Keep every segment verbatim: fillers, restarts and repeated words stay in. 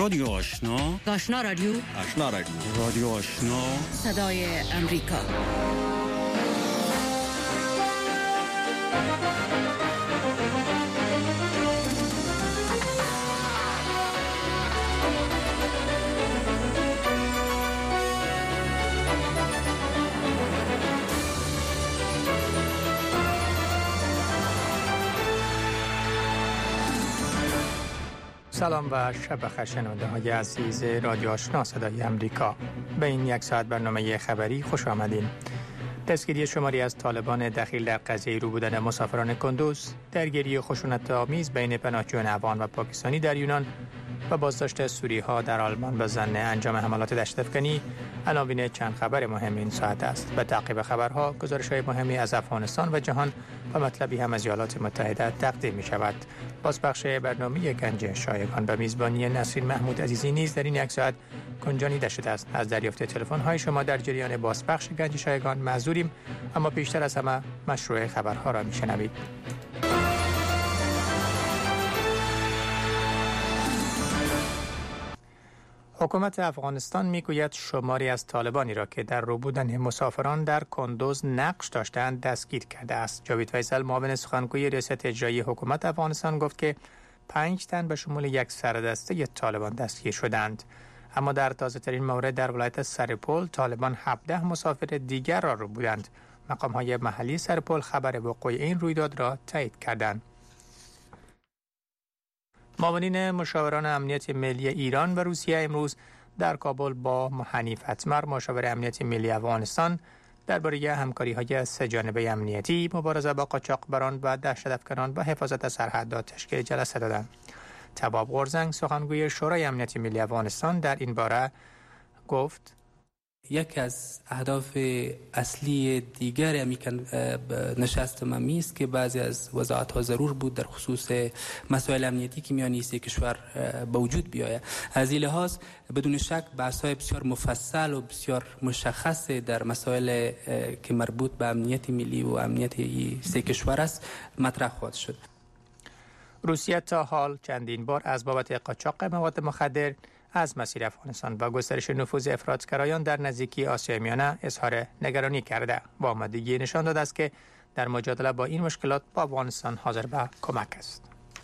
رادیو آشنا، آشنا رادیو، آشنا رادیو، رادیو آشنا، صدای امریکا. سلام و شب بخیر شنونده های عزیز رادیو آشنا صدای امریکا. به این یک ساعت برنامه خبری خوش آمدین. دستگیری شماری از طالبان دخیل در قضیه رو بودن مسافران کندوز، درگیری خشونت آمیز بین پناهجویان افغان و پاکستانی در یونان و بازداشت سوری ها در آلمان به ظن انجام حملات دشت‌افکنی عناوین چند خبر مهم این ساعت است. به تعقیب خبرها گزارش های مهمی از افغانستان و جهان و مطلبی هم از ایالات متحده تقدیم می شود. بازپخش برنامه گنج شایگان به میزبانی نسرین محمود عزیزی نیز در این یک ساعت گنجانیده شده است. از دریافت تلفن های شما در جریان بازپخش گنج شایگان معذوریم، اما پیشتر از همه مشروع خبرها را می شنوید. حکومت افغانستان میگوید شماری از طالبانی را که در رو بودن مسافران در کندوز نقش داشتند دستگیر کرده است. جاوید فیصل معاون سخنگوی ریاست اجرایی حکومت افغانستان گفت که پنج تن به شمول یک سردسته طالبان دستگیر شدند. اما در تازه ترین مورد در ولایت سرپل طالبان هفده مسافر دیگر را رو بودند. مقام های محلی سرپل خبر وقوع این رویداد را تایید کردند. معاونین مشاوران امنیت ملی ایران و روسیه امروز در کابل با حنیف اتمر مشاور امنیت ملی افغانستان درباره همکاری‌های سه‌جانبه امنیتی، مبارزه با قاچاقبران و دهشت‌افکنان و حفاظت از سرحدات تشکیل جلسه دادند. تباب قرزنگ سخنگوی شورای امنیت ملی افغانستان در این باره گفت: یکی از اهداف اصلی دیگر امیکن نشست ممی است که بعضی از وضاحت‌ها ضرور بود در خصوص مسائل امنیتی که میان سه کشور به وجود بیاید. از این لحاظ بدون شک بحث‌های بسیار مفصل و بسیار مشخص در مسائل که مربوط به امنیت ملی و امنیت سه کشور است مطرح خواهد شد. روسیه تا حال چندین بار از بابت قاچاق مواد مخدر از مسیر افغانستان و گسترش نفوذ افراطگرایان در نزدیکی آسیای میانه اظهار نگرانی کرده. با آمدگی نشان داده است که در مجادله با این مشکلات با افغانستان حاضر به کمک است.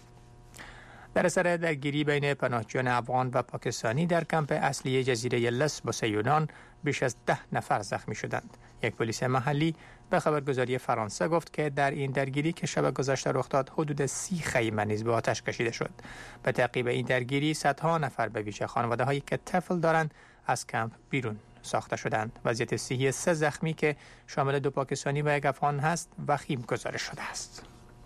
در اثر درگیری بین پناهجویان افغان و پاکستانی در کمپ اصلی جزیره لسبوس یونان بیش از ده نفر زخمی شدند. یک پلیس محلی به خبرگزاری فرانسه گفت که در این درگیری که شب گذشته رخ داد حدود سی خیمه نیز به آتش کشیده شد. به تعقیب این درگیری صدها نفر به ویژه خانواده‌هایی که طفل دارند از کمپ بیرون ساخته شدند. وضعیت صحی سه زخمی که شامل دو پاکستانی و یک افغان هست وخیم گزارش شده است.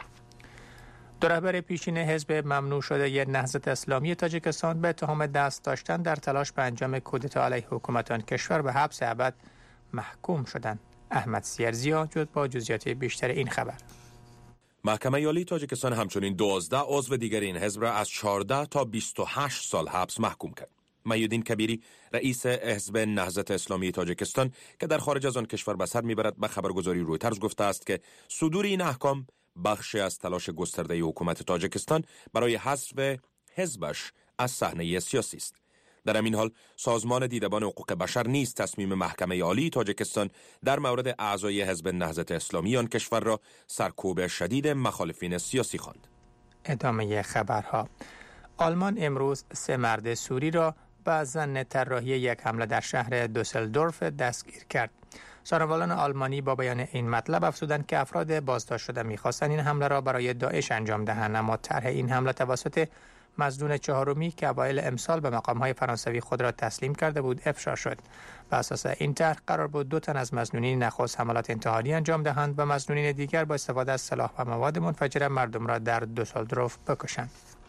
دو رهبر پیشین حزب ممنوع شده نهضت اسلامی تاجیکستان به اتهام دست داشتن در تلاش به انجام کودتا علیه حکومت آن کشور به حبس ابد محکوم شدند. احمد سیرزیا جد با جزئیات بیشتر این خبر. محکمه عالی تاجیکستان همچنین دوازده عضو دیگر این حزب را از چهارده تا بیست و هشت سال حبس محکوم کرد. محی‌الدین کبیری رئیس حزب نهضت اسلامی تاجیکستان که در خارج از آن کشور به سر میبرد به خبرگزاری رویترز گفته است که صدور این احکام بخشی از تلاش گسترده حکومت تاجیکستان برای حذف حزبش از صحنه سیاسی است. در همین حال سازمان دیدبان حقوق بشر نیز تصمیم محکمه عالی تاجیکستان در مورد اعضای حزب نهضت اسلامی آن کشور را سرکوب شدید مخالفین سیاسی خواند. ادامه خبرها. آلمان امروز سه مرد سوری را به ظن طراحی یک حمله در شهر دوسلدورف دستگیر کرد. سارنوالان آلمانی با بیان این مطلب افزودند که افراد بازداشت شده می‌خواستند این حمله را برای داعش انجام دهند، اما طرح این حمله توسط مظنون چهارمی که اوایل امسال به مقام‌های فرانسوی خود را تسلیم کرده بود افشا شد. بر اساس این طرح قرار بود دو تن از مظنونین نخست حملات انتحاری انجام دهند و مظنونین دیگر با استفاده از سلاح و مواد منفجره مردم را در دوسلدورف بکشند.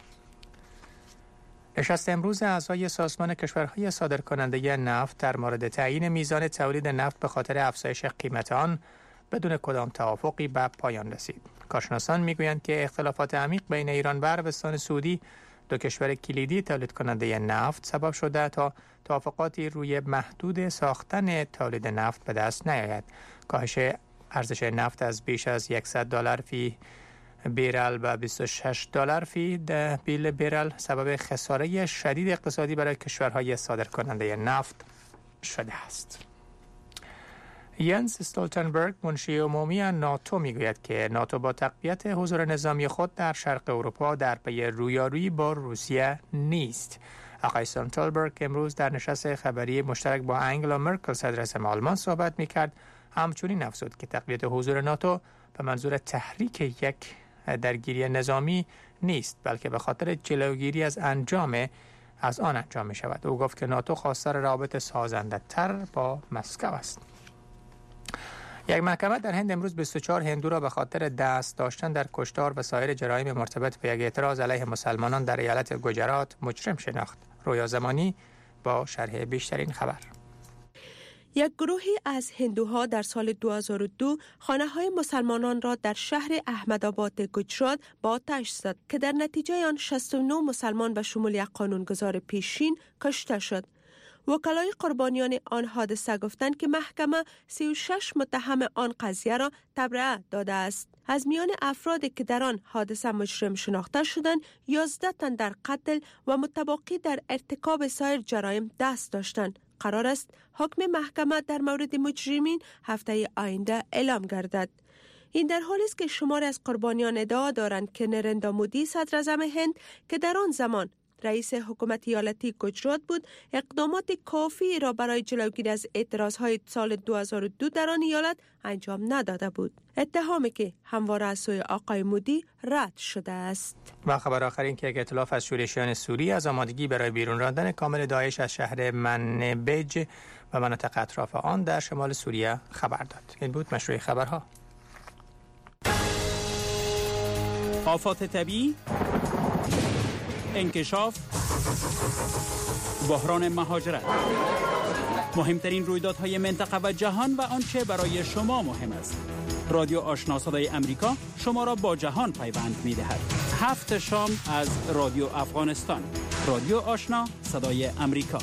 نشست امروز اعضای سازمان کشورهای صادرکننده نفت در مورد تعیین میزان تولید نفت به خاطر افزایش قیمت آن بدون کدام توافقی به پایان رسید. کارشناسان میگویند که اختلافات عمیق بین ایران و عربستان سعودی، دو کشور کلیدی تولید کننده نفت، سبب شده تا توافقاتی روی محدود ساختن تولید نفت به دست نیاید. کاهش ارزش نفت از بیش از صد دلار فی بیرل به بیست و شش دلار فی بیل بیرل سبب خساره شدید اقتصادی برای کشورهای صادرکننده نفت شده است. ینس استولتنبرگ منشی عمومی ناتو میگوید که ناتو با تقویت حضور نظامی خود در شرق اروپا در پی رویارویی با روسیه نیست. آقای استولتنبرگ امروز در نشست خبری مشترک با انگلا مرکل صدر اعظم آلمان صحبت میکرد. همچنین افزود که تقویت حضور ناتو به منظور تحریک یک درگیری نظامی نیست، بلکه به خاطر جلوگیری از انجام از آن انجام می شود. او گفت که ناتو خواستار رابط سازنده تر با مسکو است. یک محکمه در هند امروز بیست و چهار هندو را به خاطر دست داشتن در کشتار و سایر جرایم مرتبط به یک اعتراض علیه مسلمانان در ایالت گجرات مجرم شناخت. رویا زمانی با شرح بیشترین خبر. یک گروهی از هندوها در سال دو هزار و دو خانه‌های مسلمانان را در شهر احمدآباد گجرات با آتش زد که در نتیجه آن شصت و نه مسلمان به شمول یک قانونگذار پیشین کشته شد. وکلای قربانیان آن حادثه گفتند که محکمه سی و شش متهم آن قضیه را تبرئه داده است. از میان افرادی که در آن حادثه مجرم شناخته شدند، یازده تن در قتل و متباقی در ارتکاب سایر جرایم دست داشتند. قرار است حکم محکمه در مورد مجرمین هفته آینده اعلام گردد. این در حالی است که شماری از قربانیان ادعا دارند که نریندرا مودی صدر اعظم هند که در آن زمان رئیس حکومت ایالتی گجرات بود، اقدامات کافی را برای جلوگیری از اعتراضهای سال دو هزار و دو در آن ایالت انجام نداده بود. اتهامی که همواره از سوی آقای مودی رد شده است. و خبر آخر این که یک ائتلاف از شورشیان سوری از آمادگی برای بیرون راندن کامل داعش از شهر منبج و مناطق اطراف آن در شمال سوریه خبر داد. این بود مشروع خبرها. آفات طبیعی، انکشاف، بحران مهاجرت، مهمترین رویدادهای منطقه و جهان و آنچه برای شما مهم است. رادیو آشنا صدای امریکا شما را با جهان پیوند می‌دهد. هفت شام از رادیو افغانستان. رادیو آشنا صدای امریکا.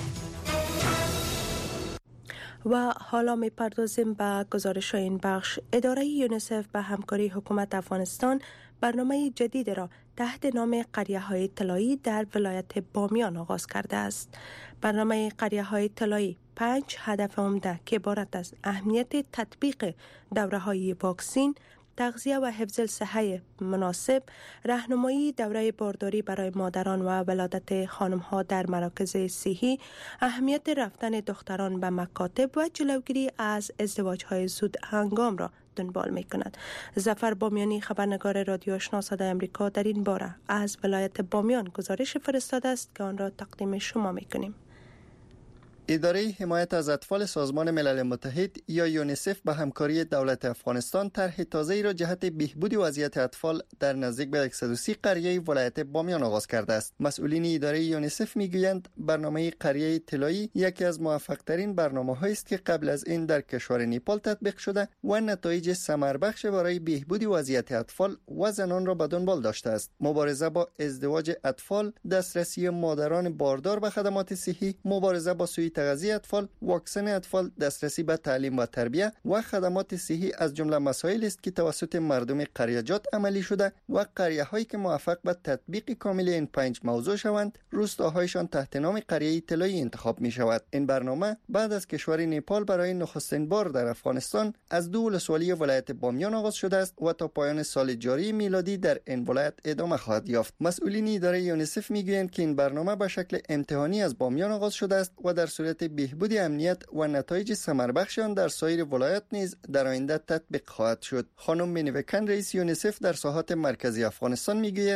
و حالا می پردازیم به گزارش این بخش. اداره یونیسف به همکاری حکومت افغانستان برنامه جدید را تحت نام قریه های طلایی در ولایت بامیان آغاز کرده است. برنامه قریه های طلایی پنج هدف عمده که عبارت از اهمیت تطبیق دوره های واکسین، تغذیه و حفظ صحه مناسب، راهنمایی دوره بارداری برای مادران و ولادت خانم‌ها در مراکز صحی، اهمیت رفتن دختران به مکاتب و جلوگیری از ازدواج‌های زود هنگام را دنبال می‌کند. ظفر بامیانی خبرنگار رادیو آشنا صدای امریکا در این باره از ولایت بامیان گزارش فرستاده است که آن را تقدیم شما می‌کنیم. اداره حمایت از اطفال سازمان ملل متحد یا یونیسف به همکاری دولت افغانستان طرح تازه‌ای را جهت بهبود وضعیت اطفال در نزدیک به صد و سی قریه ولایت بامیان آغاز کرده است. مسئولین اداره یونیسف میگویند برنامه قریه طلایی یکی از موفق‌ترین برنامه‌هایی است که قبل از این در کشور نپال تطبیق شده و نتایج ثمربخش برای بهبود وضعیت اطفال و زنان را به دنبال داشته است. مبارزه با ازدواج اطفال، دسترسی مادران باردار به خدمات صحی، مبارزه با سوء تغذیه اطفال، واکسن اطفال، دسترسی به تعلیم و تربیت و خدمات صحی از جمله مسائلی است که توسط مردم قریه‌جات عملی شده و قریه‌هایی که موفق به تطبیق کامل این پنج موضوع شوند، روستاهایشان تحت نام قریه طلایی انتخاب می شود. این برنامه بعد از کشور نپال برای نخستین بار در افغانستان از دو ولسوالی ولایت بامیان آغاز شده است و تا پایان سال جاری میلادی در این ولایت ادامه خواهد یافت. مسئولین اداره یونیسف میگویند که این برنامه به شکل امتحانی از بامیان آغاز شده است و در صورت بهبود امنیت و نتایج ثمربخش آن در سایر ولایات نیز در آینده تطبیق خواهد شد. خانم مینیوکن رئیس یونیسف در ساحات مرکزی افغانستان میگوید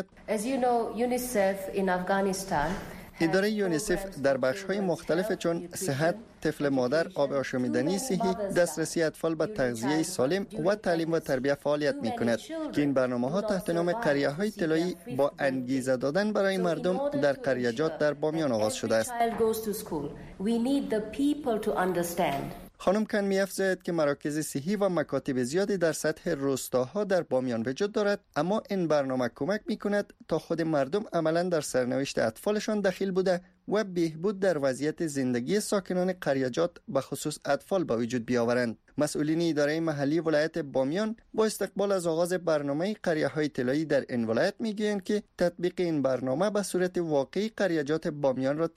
اداره یونیسف در بخش‌های مختلف چون صحت، طفل مادر، آب آشامیدنی صحی، دسترسی اطفال به تغذیه سالم و تعلیم و تربیت فعالیت می‌کند که این برنامه‌ها تحت نام قریه‌های طلایی با انگیزه دادن برای مردم در قریه‌جات در بامیان آغاز شده است. خانم کن می‌افزاید که مراکز صحی و مکاتب زیادی در سطح روستاها در بامیان وجود دارد، اما این برنامه کمک می‌کند تا خود مردم عملاً در سرنوشت اطفالشان دخیل بوده و بهبود در وضعیت زندگی ساکنان قریجات به خصوص اطفال به وجود بیاورند. مسئولین اداره محلی ولایت بامیان با استقبال از آغاز برنامه قریه‌های طلایی در این ولایت میگویند که تطبیق این برنامه به صورت واقعی قریجات بامیان را